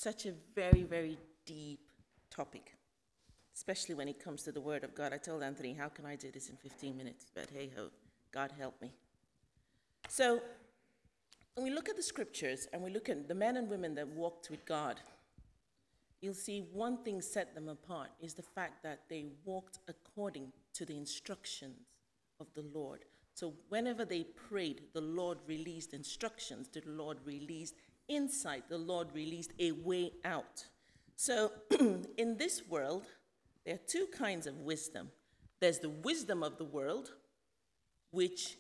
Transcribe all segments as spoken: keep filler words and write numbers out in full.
such a very, very deep topic, especially when it comes to the Word of God. I told Anthony, how can I do this in fifteen minutes? But hey ho, God help me. So when we look at the scriptures and we look at the men and women that walked with God, you'll see one thing set them apart is the fact that they walked according to the instructions of the Lord. So whenever they prayed, the Lord released instructions, the Lord released insight, the Lord released a way out. So in this world, there are two kinds of wisdom. There's the wisdom of the world, which,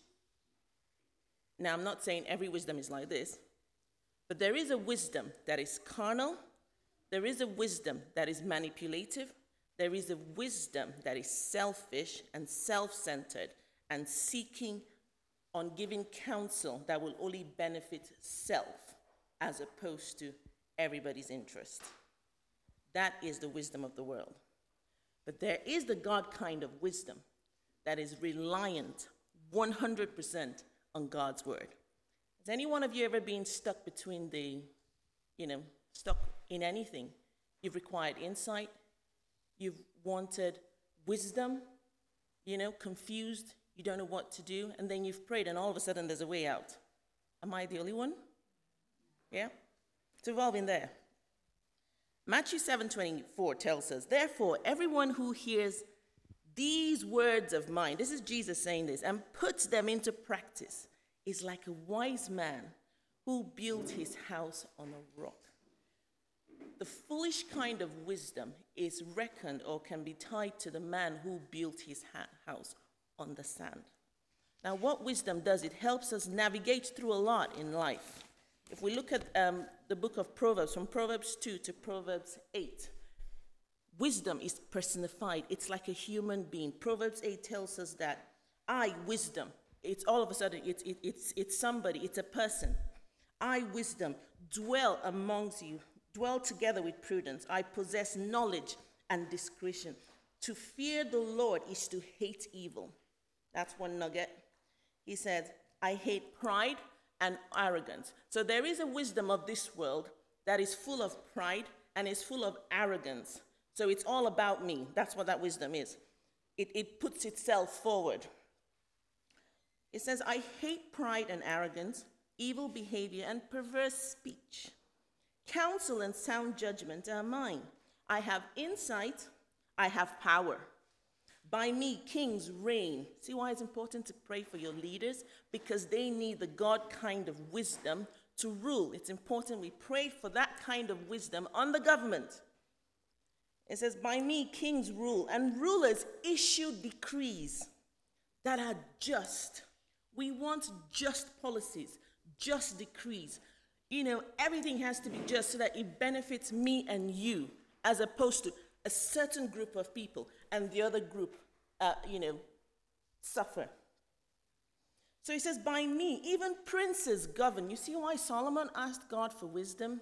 now I'm not saying every wisdom is like this, but there is a wisdom that is carnal, there is a wisdom that is manipulative, there is a wisdom that is selfish and self-centered and seeking on giving counsel that will only benefit self as opposed to everybody's interest. That is the wisdom of the world. But there is the God kind of wisdom that is reliant one hundred percent on God's word. Has any one of you ever been stuck between the, you know, stuck in anything? You've required insight, you've wanted wisdom, you know, confused, you don't know what to do, and then you've prayed and all of a sudden there's a way out. Am I the only one? Yeah? It's evolving there. Matthew seven twenty-four tells us, therefore, everyone who hears these words of mine, this is Jesus saying this, and puts them into practice is like a wise man who built his house on a rock. The foolish kind of wisdom is reckoned or can be tied to the man who built his ha- house on the sand. Now, what wisdom does, it helps us navigate through a lot in life. If we look at um, the book of Proverbs, from Proverbs two to Proverbs eight, wisdom is personified. It's like a human being. Proverbs eight tells us that I, wisdom, it's all of a sudden, it's, it, it's, it's somebody, it's a person. I, wisdom, dwell amongst you, dwell together with prudence. I possess knowledge and discretion. To fear the Lord is to hate evil. That's one nugget. He says, I hate pride and arrogance. So there is a wisdom of this world that is full of pride and is full of arrogance. So it's all about me. That's what that wisdom is. It, it puts itself forward. It says, I hate pride and arrogance, evil behavior and perverse speech. Counsel and sound judgment are mine. I have insight, I have power. By me, kings reign. See why it's important to pray for your leaders? Because they need the God kind of wisdom to rule. It's important we pray for that kind of wisdom on the government. It says, by me, kings rule, and rulers issue decrees that are just. We want just policies, just decrees. You know, everything has to be just so that it benefits me and you, as opposed to a certain group of people and the other group, uh, you know, suffer. So he says, by me, even princes govern. You see why Solomon asked God for wisdom?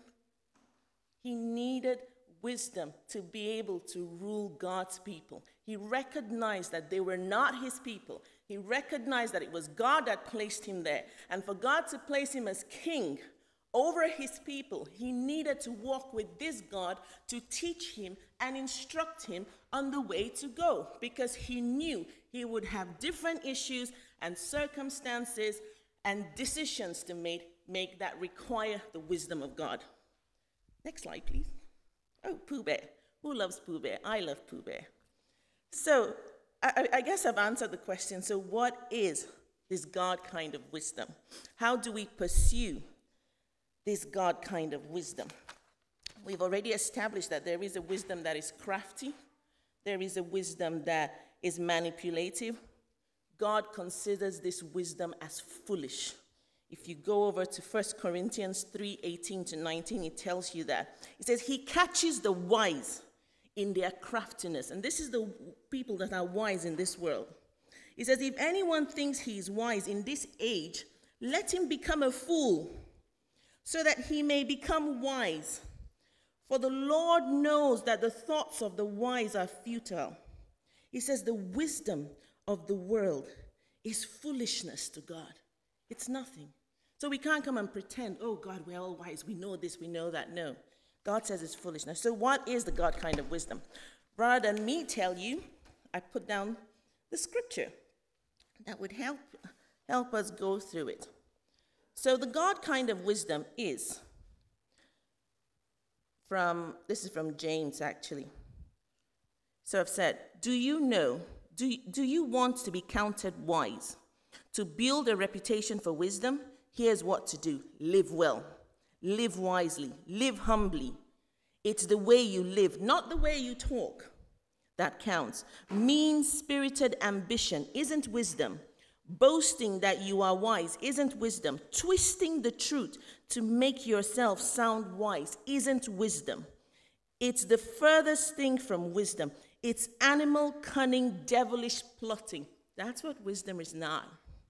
He needed wisdom to be able to rule God's people. He recognized that they were not his people. He recognized that it was God that placed him there. And for God to place him as king over his people, he needed to walk with this God to teach him and instruct him on the way to go, because he knew he would have different issues and circumstances and decisions to make, make that require the wisdom of God. Next slide, please. Oh, Pooh Bear. Who loves Pooh Bear? I love Pooh Bear. So I, I guess I've answered the question. So what is this God kind of wisdom? How do we pursue this God kind of wisdom? We've already established that there is a wisdom that is crafty. There is a wisdom that is manipulative. God considers this wisdom as foolish. If you go over to First Corinthians three, eighteen to nineteen, it tells you that. It says, he catches the wise in their craftiness. And this is the people that are wise in this world. He says, if anyone thinks he is wise in this age, let him become a fool, so that he may become wise. For the Lord knows that the thoughts of the wise are futile. He says the wisdom of the world is foolishness to God. It's nothing. So we can't come and pretend, oh God, we're all wise. We know this, we know that. No. God says it's foolishness. So what is the God kind of wisdom? Rather than me tell you, I put down the scripture that would help, help us go through it. So the God kind of wisdom is from, this is from James actually. So I've said, do you know, do, do you want to be counted wise? To build a reputation for wisdom, here's what to do. Live well, live wisely, live humbly. It's the way you live, not the way you talk, that counts. Mean-spirited ambition isn't wisdom. Boasting that you are wise isn't wisdom. Twisting the truth to make yourself sound wise isn't wisdom. It's the furthest thing from wisdom. It's animal, cunning, devilish plotting. That's what wisdom is not.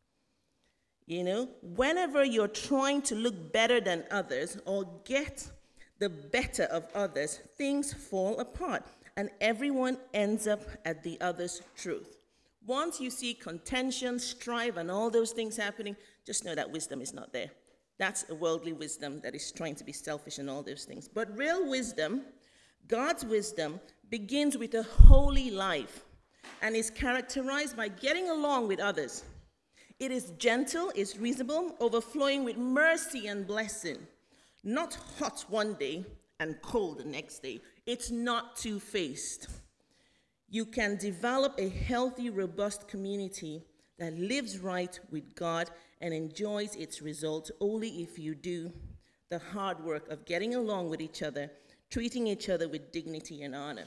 You know, whenever you're trying to look better than others or get the better of others, things fall apart and everyone ends up at the other's truth. Once you see contention, strife, and all those things happening, just know that wisdom is not there. That's a worldly wisdom that is trying to be selfish and all those things. But real wisdom, God's wisdom, begins with a holy life and is characterized by getting along with others. It is gentle, it's reasonable, overflowing with mercy and blessing. Not hot one day and cold the next day. It's not two-faced. You can develop a healthy, robust community that lives right with God and enjoys its results only if you do the hard work of getting along with each other, treating each other with dignity and honor.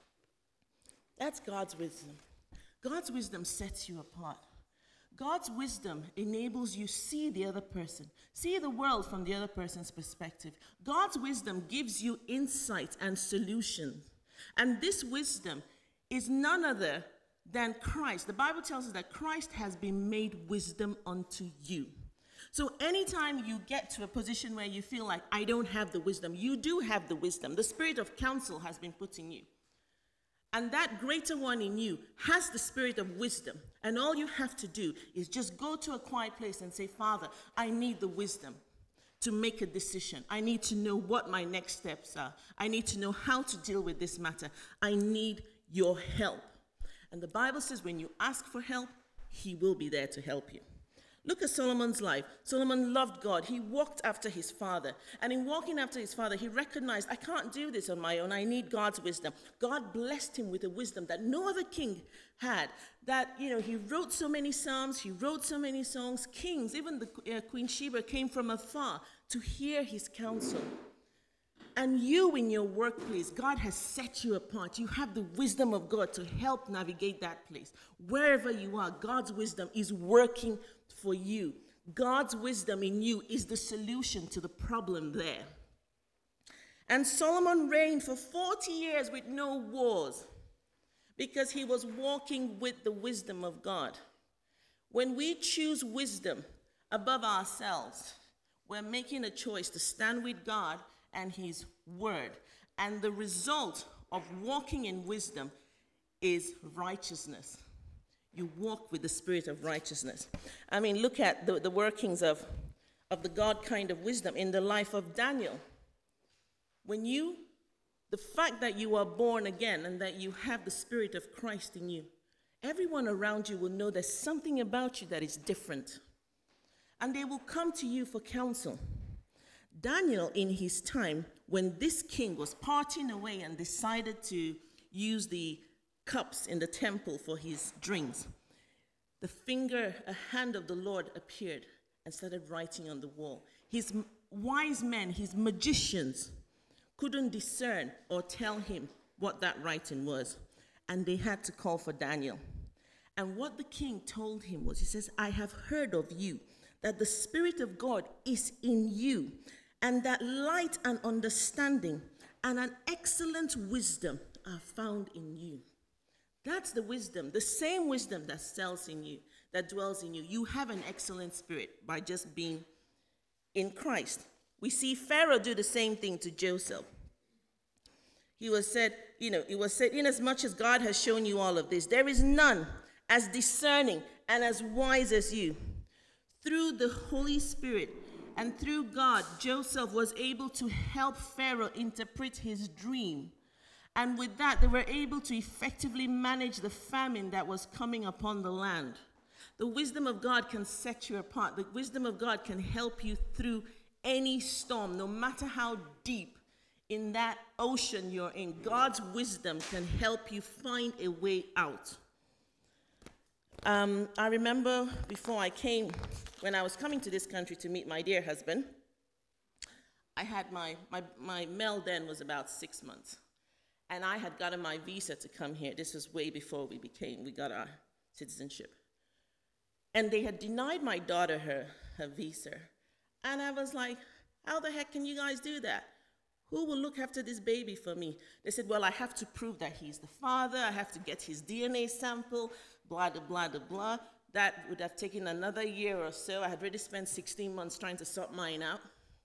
That's God's wisdom. God's wisdom sets you apart. God's wisdom enables you to see the other person, see the world from the other person's perspective. God's wisdom gives you insight and solutions. And this wisdom is none other than Christ. The Bible tells us that Christ has been made wisdom unto you. So anytime you get to a position where you feel like, I don't have the wisdom, you do have the wisdom. The spirit of counsel has been put in you. And that greater one in you has the spirit of wisdom. And all you have to do is just go to a quiet place and say, Father, I need the wisdom to make a decision. I need to know what my next steps are. I need to know how to deal with this matter. I need your help. And the Bible says when you ask for help, he will be there to help you. Look at Solomon's life. Solomon loved God. He walked after his father. And in walking after his father, he recognized, I can't do this on my own. I need God's wisdom. God blessed him with a wisdom that no other king had. That, you know, he wrote so many psalms. He wrote so many songs. Kings, even the uh, Queen Sheba came from afar to hear his counsel. And you in your workplace, God has set you apart. You have the wisdom of God to help navigate that place. Wherever you are, God's wisdom is working for you. God's wisdom in you is the solution to the problem there. And Solomon reigned for forty years with no wars because he was walking with the wisdom of God. When we choose wisdom above ourselves, we're making a choice to stand with God and his word. And the result of walking in wisdom is righteousness. You walk with the spirit of righteousness. I mean, look at the, the workings of, of the God kind of wisdom in the life of Daniel. When you, the fact that you are born again and that you have the spirit of Christ in you, everyone around you will know there's something about you that is different. And they will come to you for counsel. Daniel, in his time, when this king was partying away and decided to use the cups in the temple for his drinks, the finger, a hand of the Lord appeared and started writing on the wall. His wise men, his magicians, couldn't discern or tell him what that writing was. And they had to call for Daniel. And what the king told him was, he says, I have heard of you, that the Spirit of God is in you, and that light and understanding and an excellent wisdom are found in you. That's the wisdom, the same wisdom that dwells in you, that dwells in you. You have an excellent spirit by just being in Christ. We see Pharaoh do the same thing to Joseph. He was said, you know, it was said, inasmuch as God has shown you all of this, there is none as discerning and as wise as you. Through the Holy Spirit, And through God, Joseph was able to help Pharaoh interpret his dream. And with that, they were able to effectively manage the famine that was coming upon the land. The wisdom of God can set you apart. The wisdom of God can help you through any storm, no matter how deep in that ocean you're in. God's wisdom can help you find a way out. Um, I remember before I came, when I was coming to this country to meet my dear husband, I had my, my, my Mel then was about six months. And I had gotten my visa to come here. This was way before we became, we got our citizenship. And they had denied my daughter her, her visa. And I was like, how the heck can you guys do that? Who will look after this baby for me? They said, well, I have to prove that he's the father. I have to get his D N A sample, blah, blah, blah, blah, blah. That would have taken another year or so. I had already spent sixteen months trying to sort mine out.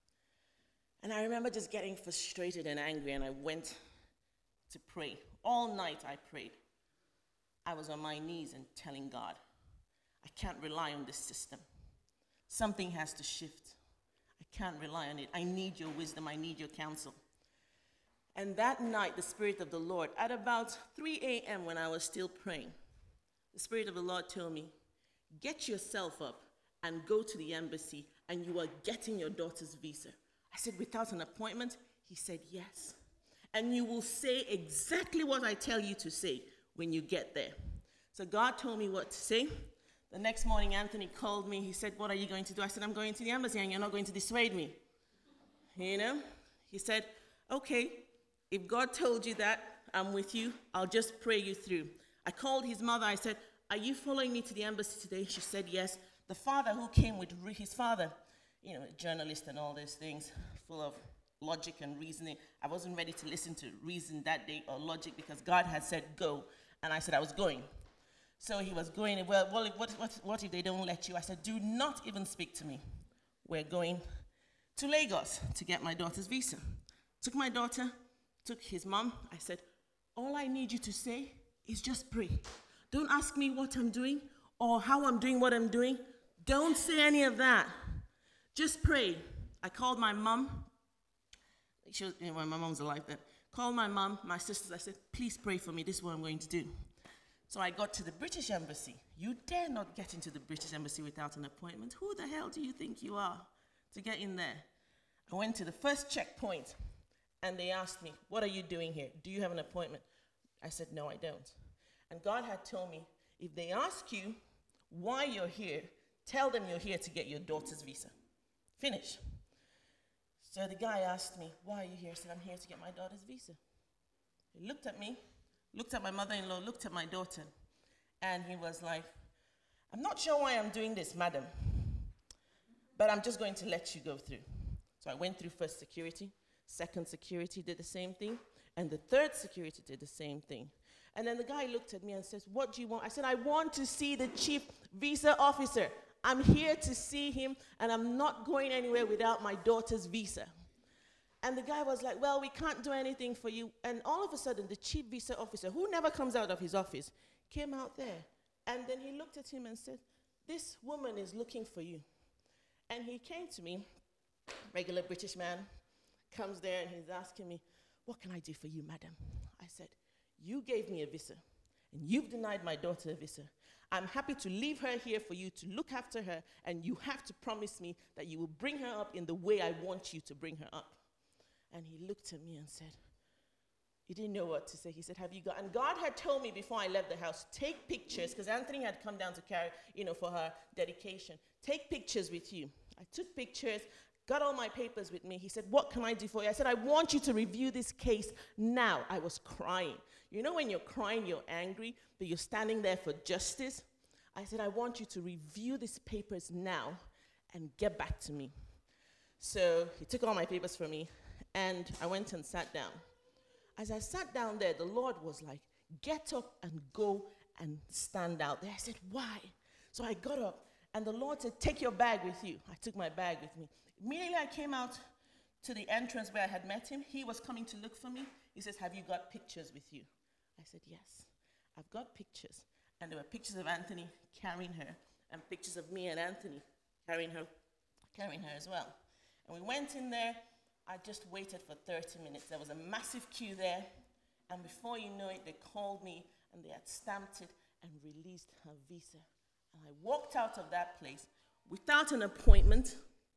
And I remember just getting frustrated and angry, and I went to pray. All night I prayed. I was on my knees and telling God, I can't rely on this system. Something has to shift. I can't rely on it. I need your wisdom. I need your counsel. And that night, the Spirit of the Lord, at about three a.m. when I was still praying, the Spirit of the Lord told me, get yourself up and go to the embassy, and you are getting your daughter's visa. I said, without an appointment? He said, yes. And you will say exactly what I tell you to say when you get there. So God told me what to say. The next morning, Anthony called me. He said, what are you going to do? I said, I'm going to the embassy, and you're not going to dissuade me. You know? He said, okay, if God told you that, I'm with you. I'll just pray you through. I called his mother. I said, are you following me to the embassy today? She said, yes. The father who came with his father, you know, a journalist and all those things, full of logic and reasoning. I wasn't ready to listen to reason that day or logic because God had said go, and I said I was going. So he was going, well, well what, what, what if they don't let you? I said, do not even speak to me. We're going to Lagos to get my daughter's visa. Took my daughter, took his mom. I said, all I need you to say is just pray. Don't ask me what I'm doing or how I'm doing what I'm doing. Don't say any of that. Just pray. I called my mom. She was, you know, my mom was alive then. Called my mom, my sisters. I said, please pray for me. This is what I'm going to do. So I got to the British Embassy. You dare not get into the British Embassy without an appointment. Who the hell do you think you are to get in there? I went to the first checkpoint, and they asked me, what are you doing here? Do you have an appointment? I said, no, I don't. And God had told me, if they ask you why you're here, tell them you're here to get your daughter's visa. Finish. So the guy asked me, why are you here? I said, I'm here to get my daughter's visa. He looked at me, looked at my mother-in-law, looked at my daughter, and he was like, I'm not sure why I'm doing this, madam, but I'm just going to let you go through. So I went through first security, second security did the same thing, and the third security did the same thing. And then the guy looked at me and says, what do you want? I said, I want to see the chief visa officer. I'm here to see him, and I'm not going anywhere without my daughter's visa. And the guy was like, well, we can't do anything for you. And all of a sudden, the chief visa officer, who never comes out of his office, came out there. And then he looked at him and said, this woman is looking for you. And he came to me, regular British man, comes there and he's asking me, what can I do for you, madam? I said, you gave me a visa, and you've denied my daughter a visa. I'm happy to leave her here for you to look after her, and you have to promise me that you will bring her up in the way I want you to bring her up. And he looked at me and said, he didn't know what to say. He said, have you got, and God had told me before I left the house, take pictures, because Anthony had come down to carry, you know, for her dedication. Take pictures with you. I took pictures, got all my papers with me. He said, what can I do for you? I said, I want you to review this case now. I was crying. You know when you're crying, you're angry, but you're standing there for justice? I said, I want you to review these papers now and get back to me. So he took all my papers from me, and I went and sat down. As I sat down there, the Lord was like, get up and go and stand out there. I said, why? So I got up, and the Lord said, take your bag with you. I took my bag with me. Immediately I came out to the entrance where I had met him. He was coming to look for me. He says, have you got pictures with you? I said, yes, I've got pictures. And there were pictures of Anthony carrying her, and pictures of me and Anthony carrying her, carrying her as well. And we went in there. I just waited for thirty minutes. There was a massive queue there. And before you know it, they called me and they had stamped it and released her visa. And I walked out of that place without an appointment,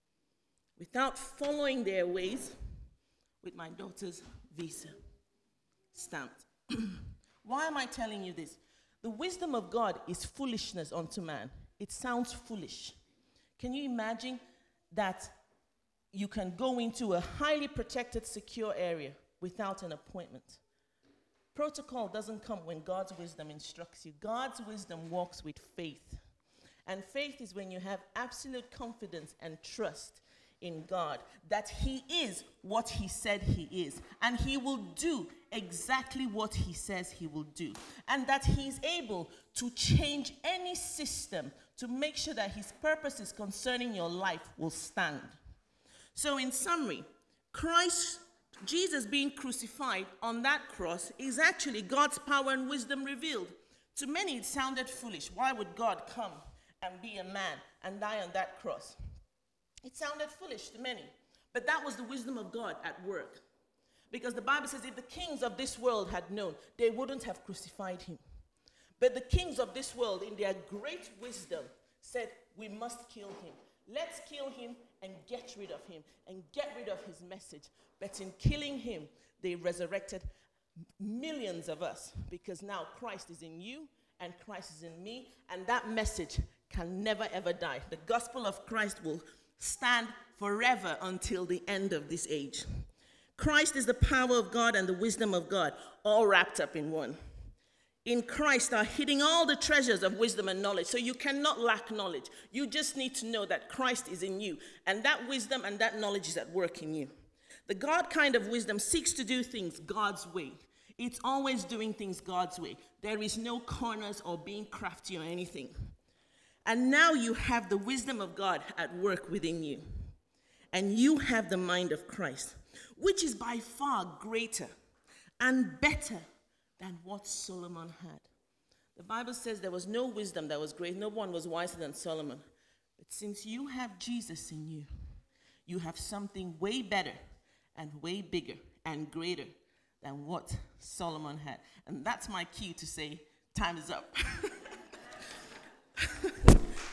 without following their ways, with my daughter's visa stamped. Why am I telling you this? The wisdom of God is foolishness unto man. It sounds foolish. Can you imagine that you can go into a highly protected, secure area without an appointment? Protocol doesn't come when God's wisdom instructs you. God's wisdom walks with faith. And faith is when you have absolute confidence and trust in God that he is what he said he is, and he will do exactly what he says he will do, and that he's able to change any system to make sure that his purposes concerning your life will stand. So in summary, Christ, Jesus being crucified on that cross is actually God's power and wisdom revealed. To many it sounded foolish. Why would God come and be a man and die on that cross? It sounded foolish to many, but that was the wisdom of God at work. Because the Bible says if the kings of this world had known, they wouldn't have crucified him. But the kings of this world, in their great wisdom, said, we must kill him. Let's kill him and get rid of him and get rid of his message. But in killing him, they resurrected millions of us, because now Christ is in you and Christ is in me, and that message can never ever die. The gospel of Christ will stand forever until the end of this age. Christ is the power of God and the wisdom of God, all wrapped up in one. In Christ are hidden all the treasures of wisdom and knowledge. So you cannot lack knowledge. You just need to know that Christ is in you, and that wisdom and that knowledge is at work in you. The God kind of wisdom seeks to do things God's way. It's always doing things God's way. There is no corners or being crafty or anything. And now you have the wisdom of God at work within you. And you have the mind of Christ, which is by far greater and better than what Solomon had. The Bible says there was no wisdom that was great. No one was wiser than Solomon. But since you have Jesus in you, you have something way better and way bigger and greater than what Solomon had. And that's my cue to say, time is up.